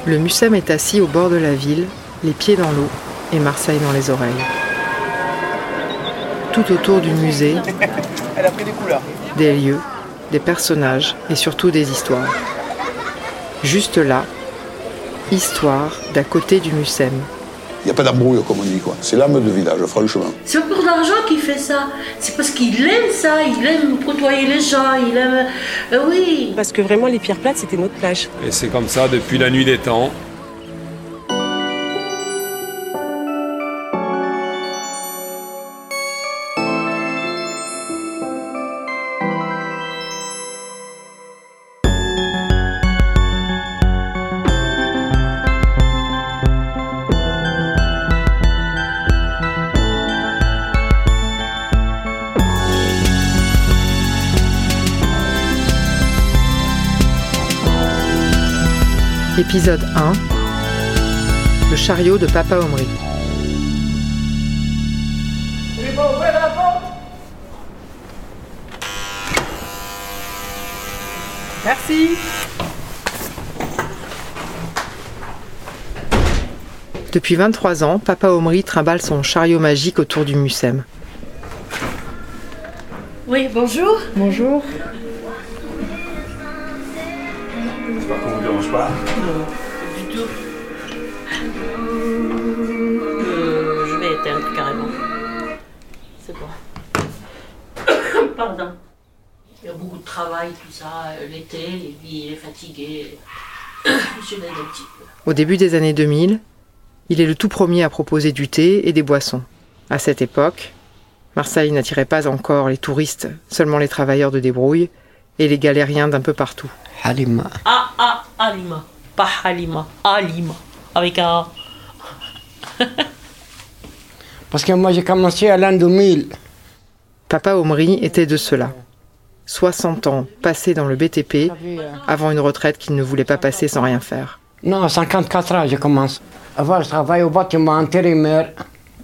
Le Mucem est assis au bord de la ville, les pieds dans l'eau et Marseille dans les oreilles. Tout autour du musée, elle a pris des couleurs. Des lieux, des personnages et surtout des histoires. Juste là, histoire d'à côté du Mucem. Il n'y a pas d'embrouille, comme on dit, quoi. C'est l'âme de village, franchement. C'est pas pour l'argent qu'il fait ça. C'est parce qu'il aime ça, il aime côtoyer les gens, il aime... oui. Parce que vraiment, les Pierres Plates, c'était notre plage. Et c'est comme ça depuis la nuit des temps. Épisode 1. Le chariot de Papa Omri. Il va ouvrir la porte. Merci. Depuis 23 ans, Papa Omri trimballe son chariot magique autour du Mucem. Oui, bonjour. Bonjour. J'espère qu'on ne vous dérange pas. Non, du tout. Je vais éteindre carrément. C'est bon. Pardon. Il y a beaucoup de travail, tout ça. L'été, les vies, il est fatigué. Je l'aide un petit peu. Au début des années 2000, il est le tout premier à proposer du thé et des boissons. À cette époque, Marseille n'attirait pas encore les touristes, seulement les travailleurs de débrouille et les galériens d'un peu partout. Halima. Halima. Pas Halima. Halima. Avec un... Parce que moi j'ai commencé à l'an 2000. Papa Omri était de ceux-là. 60 ans passés dans le BTP, avant une retraite qu'il ne voulait pas passer sans rien faire. Non, 54 ans je commence. Avant je travaillais au bâtiment intérimaire.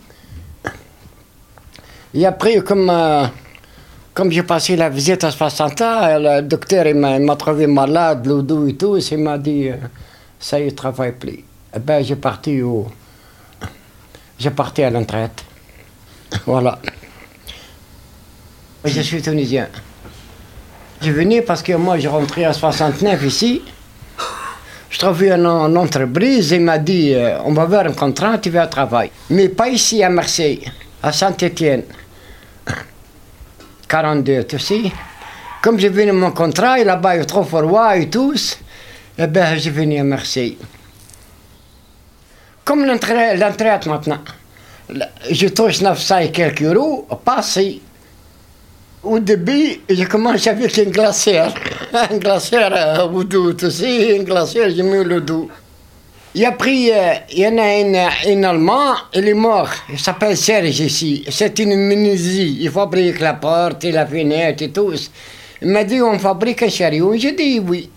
Et après comme j'ai passé la visite à 60 ans, le docteur il m'a trouvé malade, le dos et tout, il m'a dit ça y est, travaille plus. Eh ben j'ai parti à la retraite. Voilà. Je suis tunisien. Je venais parce que moi je rentrais à 69 ici. Je trouvais une entreprise, il m'a dit on va faire un contrat, tu vas travailler. Mais pas ici à Marseille, à Saint-Étienne. 42, tu sais. Comme j'ai venu mon contrat, et là-bas il est trop froid et tout, eh ben j'ai venu à Marseille. Comme l'entraide maintenant. Je touche 900 et quelques euros, passé. Au début, j'ai commencé avec un glacière. Un glacière au dos, tu sais, un glacière, j'ai mis le dos. Et après, il y en a un Allemand, il est mort. Il s'appelle Serge ici. C'est une menuiserie. Il fabrique la porte et la fenêtre et tout. Il m'a dit, on fabrique un chariot. J'ai dit oui.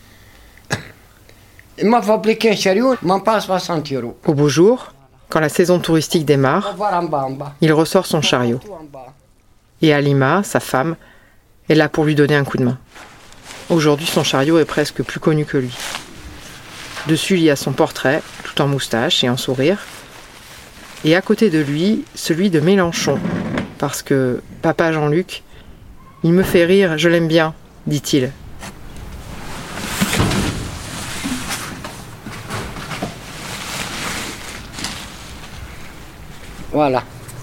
Il m'a fabriqué un chariot, il m'en passe 60 euros. Au beau jour, quand la saison touristique démarre, il ressort son chariot. Et Halima, sa femme, est là pour lui donner un coup de main. Aujourd'hui, son chariot est presque plus connu que lui. Dessus, il y a son portrait, tout en moustache et en sourire. Et à côté de lui, celui de Mélenchon. Parce que, papa Jean-Luc, il me fait rire, je l'aime bien, dit-il. Voilà.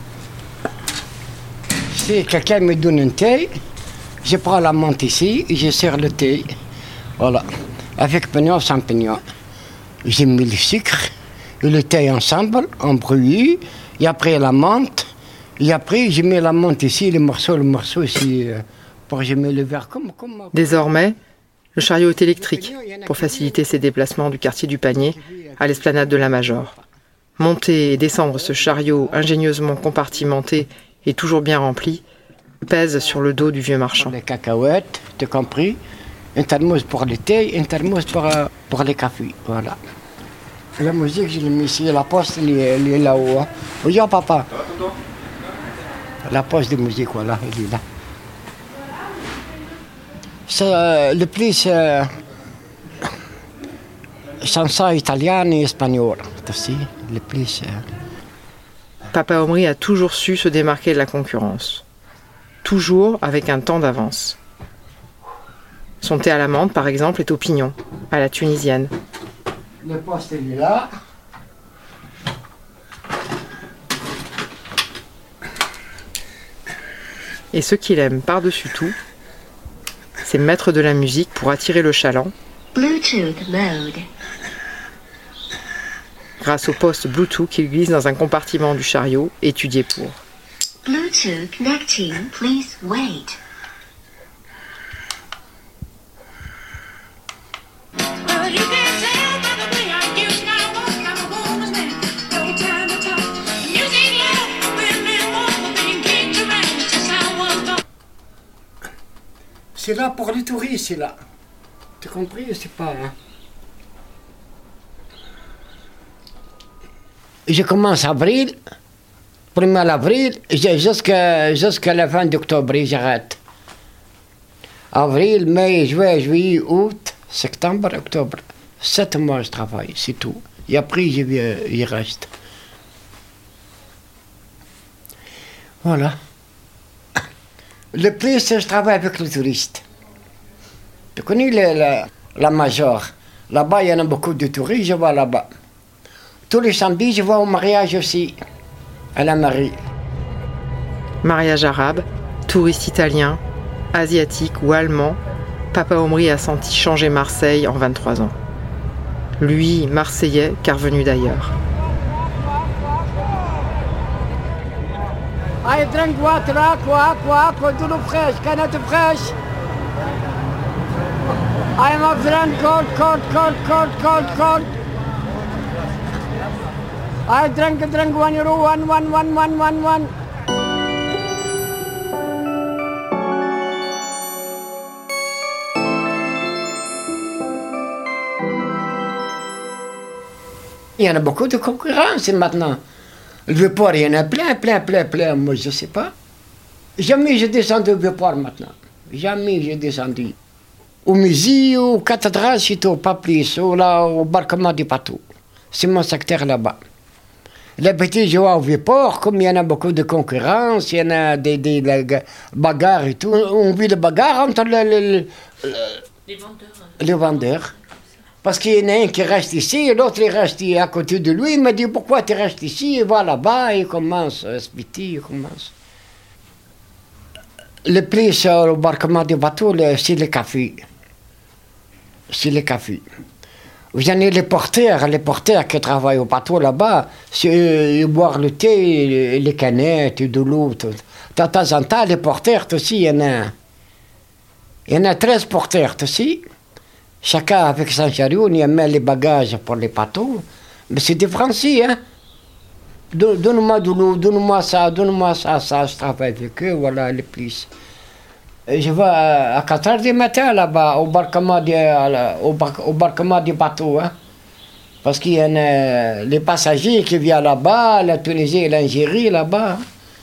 Si quelqu'un me donne un thé, je prends la menthe ici et je sers le thé. Voilà. Avec pignon, sans pignon. J'ai mis le sucre et le thé ensemble, en bruit, et après la menthe. Et après, j'ai mis la menthe ici, le morceau ici, pour que je mets le verre comme... Désormais, le chariot est électrique pour faciliter ses déplacements du quartier du Panier à l'esplanade de la Major. Monter et descendre ce chariot ingénieusement compartimenté et toujours bien rempli pèse sur le dos du vieux marchand. Les cacahuètes, t'as compris? Un thermos pour le thé, un thermos pour les cafés, voilà. La musique, je l'ai mis ici, la poste, elle est là-haut. Hein. Oui, papa. La poste de musique, voilà, elle est là. C'est le plus... chansons italiennes et espagnoles aussi, les plus. Papa Omri a toujours su se démarquer de la concurrence. Toujours avec un temps d'avance. Son thé à la menthe, par exemple, est au pignon, à la tunisienne. Le poste est là. Et ce qu'il aime par-dessus tout, c'est mettre de la musique pour attirer le chaland. Bluetooth mode. Grâce au poste Bluetooth qu'il glisse dans un compartiment du chariot, étudié pour. Bluetooth connecting, please wait. C'est là pour les touristes, c'est là. T'as compris, c'est pas... Hein? Je commence avril, 1er avril, jusqu'à la fin d'octobre, j'arrête. Avril, mai, juin, juillet, août, septembre, octobre. 7 mois je travaille, c'est tout. Et après, il reste. Voilà. Le plus, je travaille avec les touristes. Tu connais la Major. Là-bas, il y en a beaucoup de touristes, je vois là-bas. Tous les samedis, je vais au mariage aussi, à la mairie. Mariage arabe, touriste italien, asiatique ou allemand, Papa Omri a senti changer Marseille en 23 ans. Lui, Marseillais, car venu d'ailleurs. I drink water, aqua, tout fresh, canette fraîche. I am a friend, cold. I drink €1, one. Il y en a beaucoup de concurrence maintenant. Le Vieux-Port, il y en a plein. Moi, je ne sais pas. Jamais je descendu au Vieux-Port maintenant. Jamais j'ai descendu. Au musée, aux cathédrales, c'est tout, pas plus. Au barquement du bateau. C'est mon secteur là-bas. Les petits jouent au Vieux-Port, comme il y en a beaucoup de concurrence, il y en a des bagarres et tout. On vit des bagarres entre les vendeurs. Parce qu'il y en a un qui reste ici, et l'autre il reste à côté de lui. Il m'a dit pourquoi tu restes ici, il va là-bas, il commence, il commence. Le plus au barquement du bateau, c'est le café. Vous avez les porteurs qui travaillent au bateau là-bas, ils boivent le thé, les canettes, de l'eau. De temps en temps, les porteurs aussi, il y en a 13 porteurs aussi. Chacun avec son chariot, il met les bagages pour les bateaux. Mais c'est des Français, hein. Donne-moi de l'eau, donne-moi ça, je travaille avec eux, voilà, les plus. Je vais à 4 h du matin là-bas, au barquement du bateau, hein. Parce qu'il y en a les passagers qui viennent là-bas, la Tunisie et l'Algérie là-bas.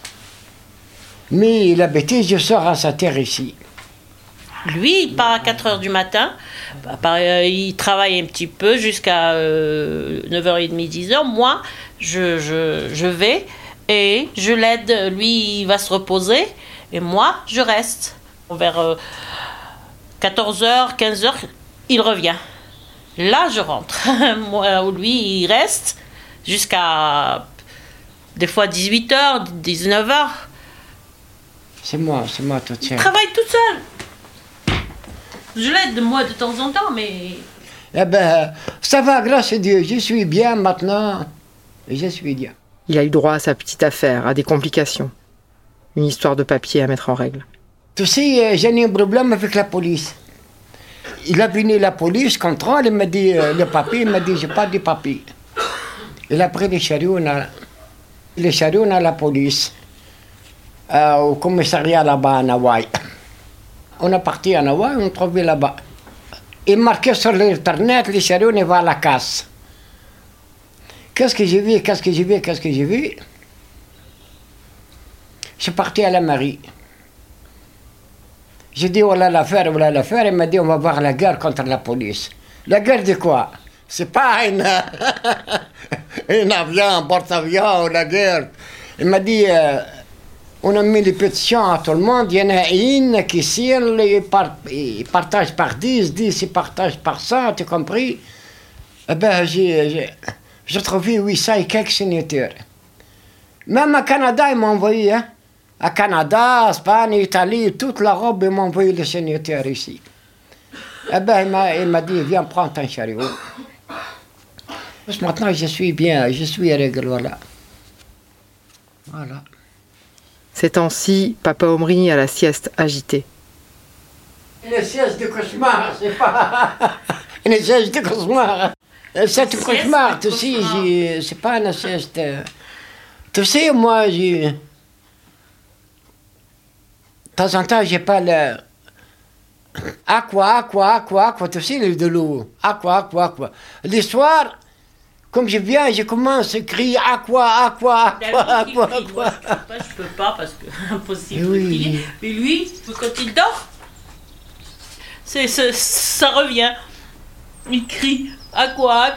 Mais la bêtise, je sors à sa terre ici. Lui, il part à 4 h du matin, il travaille un petit peu jusqu'à 9h30, 10h. Moi, je vais et je l'aide. Lui, il va se reposer et moi, je reste. Vers 14 h, 15 h, il revient. Là, je rentre. Moi, lui, il reste jusqu'à des fois 18 h, 19 h. C'est moi tout seul. Il travaille tout seul. Je l'aide, moi, de temps en temps, mais... Eh ben, ça va, grâce à Dieu. Je suis bien maintenant. Je suis bien. Il a eu droit à sa petite affaire, à des complications. Une histoire de papier à mettre en règle. Tu sais, j'ai eu un problème avec la police. Il a venu la police, contrôle, il m'a dit le papier, il m'a dit j'ai pas de papier. Il a pris les chariots, on a la police, au commissariat là-bas à Hawaï. On est parti à Hawaï, on trouvait là-bas. Il marquait sur l'internet, les chariots, on va à la casse. Qu'est-ce que j'ai vu? Je suis parti à la mairie. J'ai dit, voilà l'affaire. Il m'a dit, on va voir la guerre contre la police. La guerre de quoi? C'est pas un avion, un porte-avions ou la guerre. Il m'a dit, on a mis les pétitions à tout le monde. Il y en a une qui signe, il partage par 10, 10 il partage par 100, tu as compris? Eh ben, j'ai trouvé 800 et quelques signatures. Même à Canada, ils m'ont envoyé. Hein? À Canada, Espagne, Italie, toute l'Europe, ils m'ont envoyé les signatures ici. Eh ben, il m'a dit, viens prendre ton chariot. Parce que maintenant, je suis bien, je suis réglo, voilà. Voilà. Ces temps-ci, papa Omri a la sieste agitée. Une sieste de cauchemar, c'est pas... Une sieste de cauchemar. C'est un cauchemar, tu sais, c'est pas une sieste... Tu sais, moi, de temps en temps, j'ai pas le... Aqua, tu sais, de l'eau. Aqua. Le soir, comme je viens, je commence à crier aqua. Moi, je peux pas parce que impossible de crier. Mais lui, quand il dort, ça revient. Il crie aqua.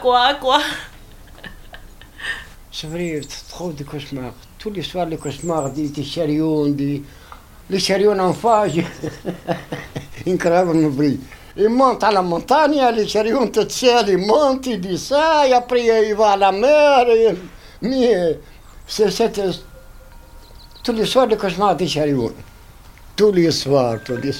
C'est vrai, c'est trop de cauchemars. Tous les soirs, les cauchemars des chariots, les chariots en face, incroyable. Il monte à la montagne, les chariots tout seuls, il monte, il dit ça, et après il va à la mer. Mais c'est tous les soirs, les cauchemars des chariots. Tous les soirs.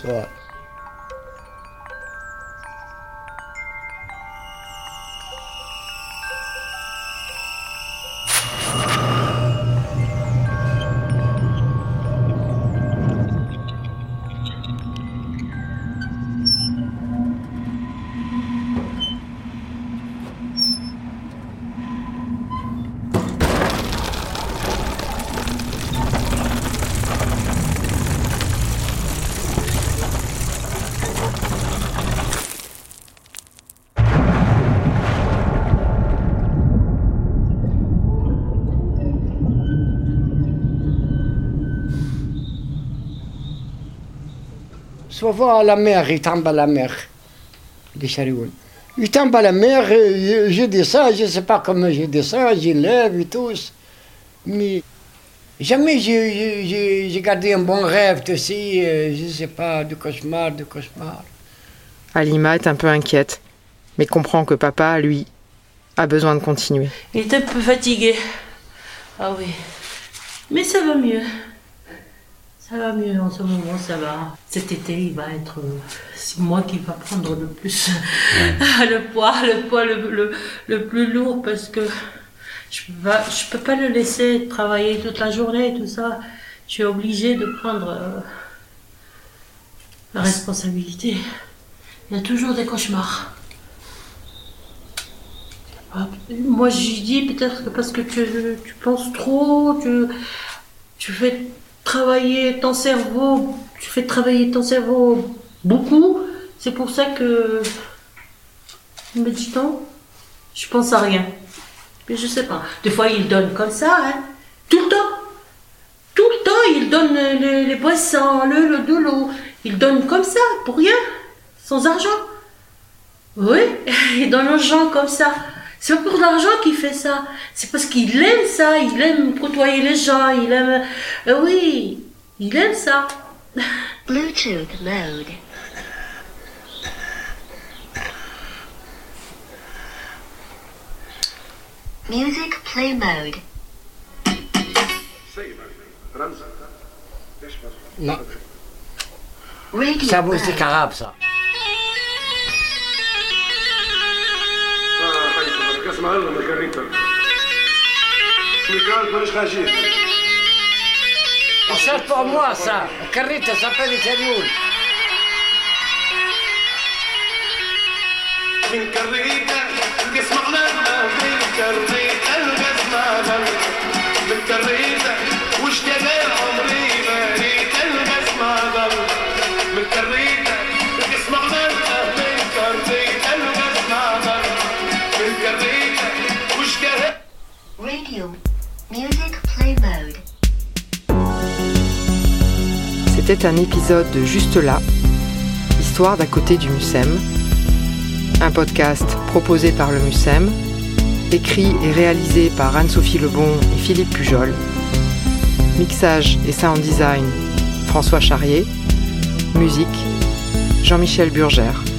Souvent à la mer, ils tombent à la mer, les chariots. Ils tombent à la mer, je descends, je ne sais pas comment je descends, je lève et tout. Mais jamais j'ai gardé un bon rêve, tu sais, je ne sais pas, de cauchemar. Halima est un peu inquiète, mais comprend que papa, lui, a besoin de continuer. Il est un peu fatigué. Ah oui. Mais ça va mieux. Ça va mieux en ce moment, ça va. Cet été, il va être... c'est moi qui va prendre le plus le poids le plus lourd parce que je peux pas le laisser travailler toute la journée, tout ça. Je suis obligée de prendre la responsabilité. Il y a toujours des cauchemars. Moi, je dis peut-être que parce que tu penses trop, tu fais... travailler ton cerveau, tu fais travailler ton cerveau beaucoup, c'est pour ça que, méditant, je pense à rien. Mais je sais pas. Des fois, il donne comme ça, hein, tout le temps, il donne les boissons, de l'eau, il donne comme ça, pour rien, sans argent. Oui, il donne l'argent comme ça. C'est pas pour l'argent qu'il fait ça. C'est parce qu'il aime ça. Il aime côtoyer les gens. Il aime... oui, il aime ça. Bluetooth mode. Music play mode. Non. Radio Ça vous mode. dit arabe, ça. C'est pour moi, ça. Carrita s'appelle Italion. Radio music play mode. C'était un épisode de Juste là, histoire d'à côté du Mucem, Un podcast proposé par le MUSEM, écrit et réalisé par Anne-Sophie Lebon et Philippe Pujol. Mixage et sound design, François Charrier. Musique, Jean-Michel Burgère.